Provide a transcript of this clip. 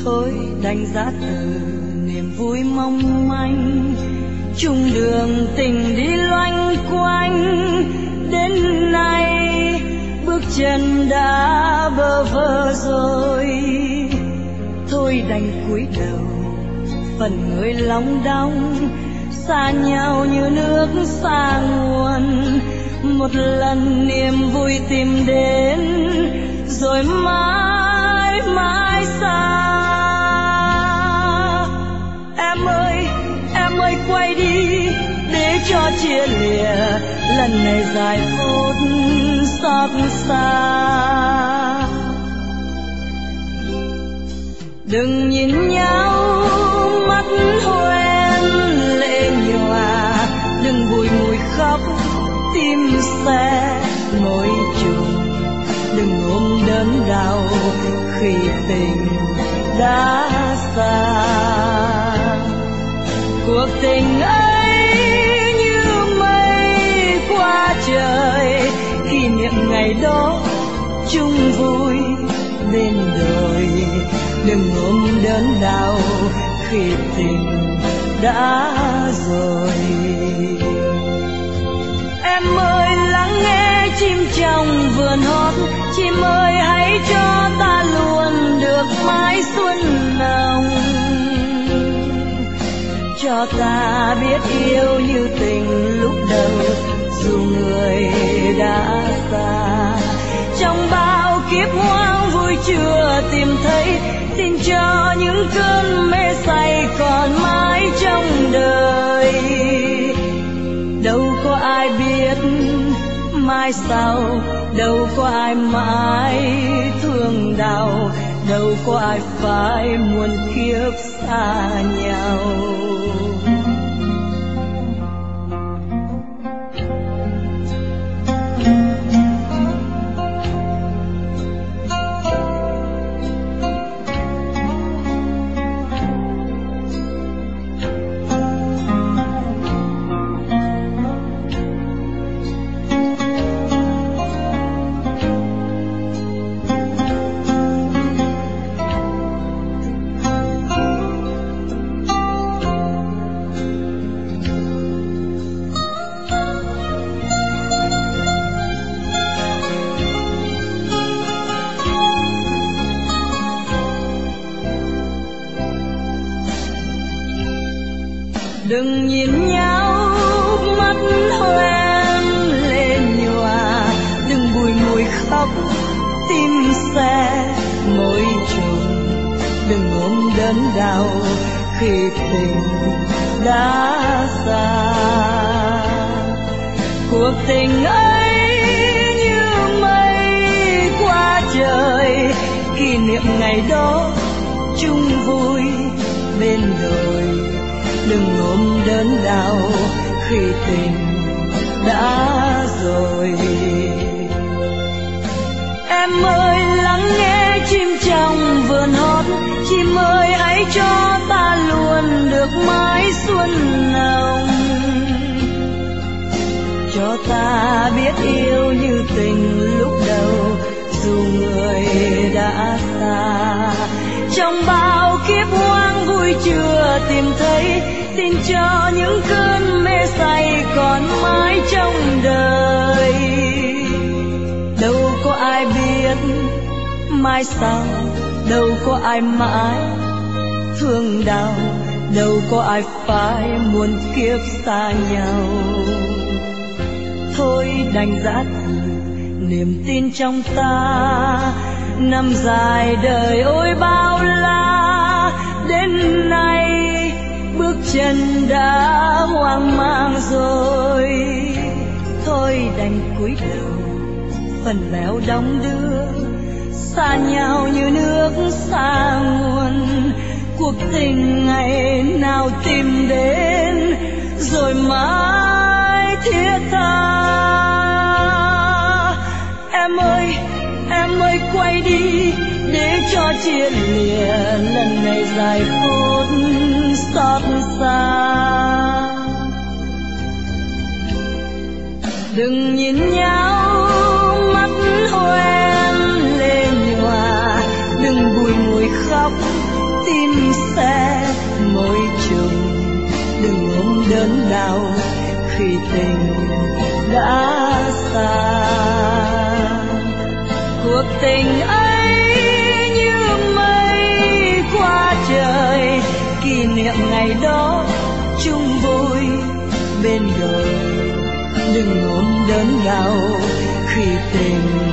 thôi đành giá từ niềm vui mong manh, chung đường tình đi loanh quanh. Đến nay bước chân đã bơ vơ rồi, thôi đành cúi đầu phần người lòng đong, xa nhau như nước xa nguồn. Một lần niềm vui tìm đến rồi mãi mãi xa. Em ơi quay đi để cho chia lìa, lần này dài phút xót xa. Đừng nhìn nhau mắt hoen lệ nhòa, đừng bùi ngùi khóc tim xe mối trùng. Đừng ôm đớn đau khi tình đã xa. Cuộc tình ấy như mây qua trời, kỷ niệm ngày đó chung vui bên đời. Đừng ôm đớn đau khi tình đã rồi. Em ơi lắng nghe chim trong vườn hót, chim ơi hãy cho ta luôn được mãi xuân nồng. Cho ta biết yêu như tình lúc đầu, dù người đã xa. Trong bao kiếp hoang vui chưa tìm thấy, xin cho những cơn mê say còn mãi trong đời. Đâu có ai biết mai sau, đâu có ai mãi thương đau, đâu có ai phải muôn kiếp xa nhau. Đừng nhìn nhau mắt hoen lệ nhòa, đừng bùi ngùi khóc tim xe mối trùng. Đừng ôm đớn đau khi tình đã xa. Cuộc tình ấy như mây qua trời, kỷ niệm ngày đó chung vui bên đời. Đừng ôm đớn đau khi tình đã rồi. Em ơi lắng nghe chim trong vườn hót, chim ơi hãy cho ta luôn được mãi xuân nồng. Cho ta biết yêu như tình lúc đầu, dù người đã xa. Trong bao kiếp hoang vui chưa tìm thấy, xin cho những cơn mê say còn mãi trong đời. Đâu có ai biết mai sau, đâu có ai mãi thương đau, đâu có ai phải muôn kiếp xa nhau. Thôi đành giá từ niềm tin trong ta, năm dài đời ôi bao la. Đến nay bước chân đã hoang mang rồi, thôi đành cúi đầu phần léo đong đưa. Xa nhau như nước xa nguồn, cuộc tình ngày nào tìm đến rồi mãi thiết tha. Em ơi quay đi để cho chia lìa, lần này dài phút xót xa. Đừng nhìn nhau mắt hoen lệ nhòa, đừng bùi ngùi khóc tình đã xa. Cuộc tình ấy như mây qua trời, kỷ niệm ngày đó chung vui bên đời. Đừng ôm đớn đau khi tình